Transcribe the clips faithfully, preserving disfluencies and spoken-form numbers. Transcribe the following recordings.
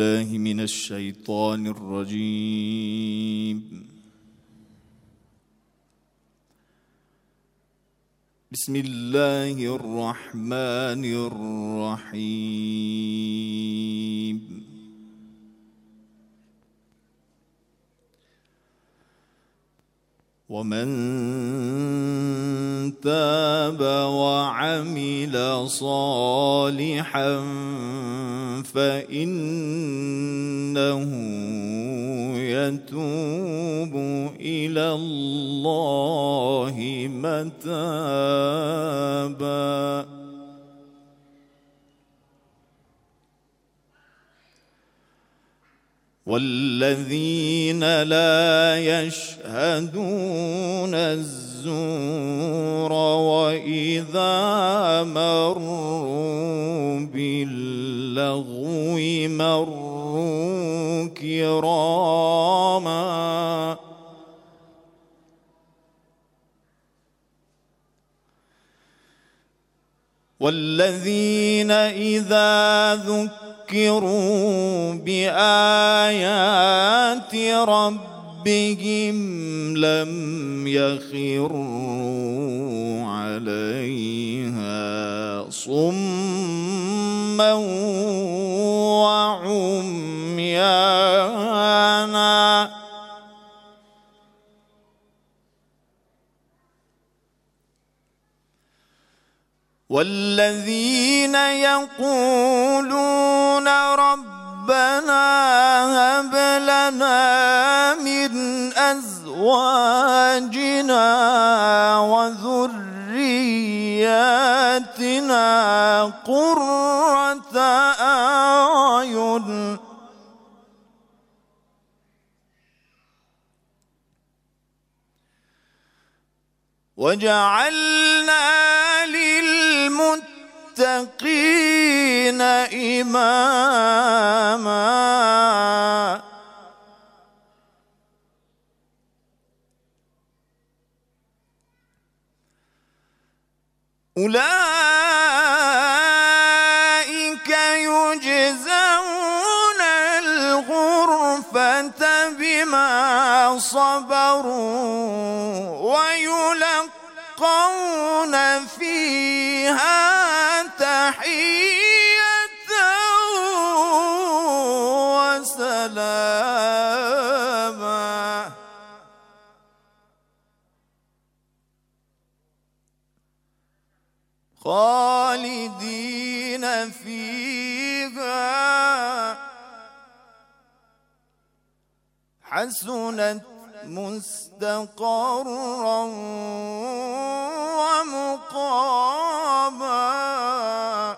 الله من الشيطان الرجيم. بسم الله الرحمن الرحيم. ومن تاب وعمل صالحا فإنه يتوب إلى الله متابا. والذين لا يشهدون الزور وإذا مروا باللغو مروا كراما. والذين إذا ذكروا بآيات ربهم لم يخروا عليها صما وعميانا. والذين يقولون ربنا هب لنا من أزواجنا وذرياتنا قرة أعين وجعلنا للمتقين إماما. أولئك يجزون الغرفة بما صبروا ويلقون فيها تحية وسلاما. خالدين فيها حسنت مستقرا ومقاما.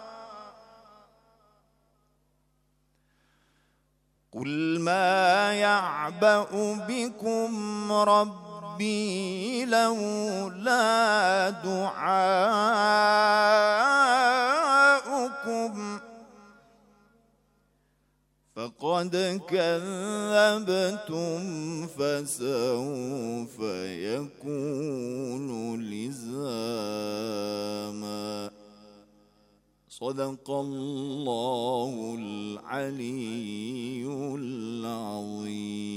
قل ما يعبأ بكم ربي لولا دعاؤكم فقد كذبتم فسوف يكون لزاما. صدق الله العلي العظيم.